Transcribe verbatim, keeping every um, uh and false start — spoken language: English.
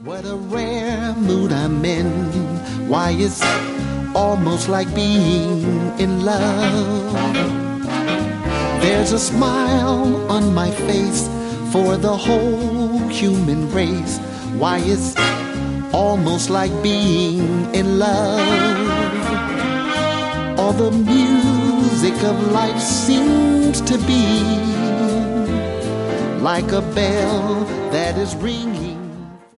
What a rare mood I'm in. Why, it's almost like being in love. There's a smile on my face for the whole human race. Why, it's almost like being in love. All the music of life seems to be like a bell that is ringing.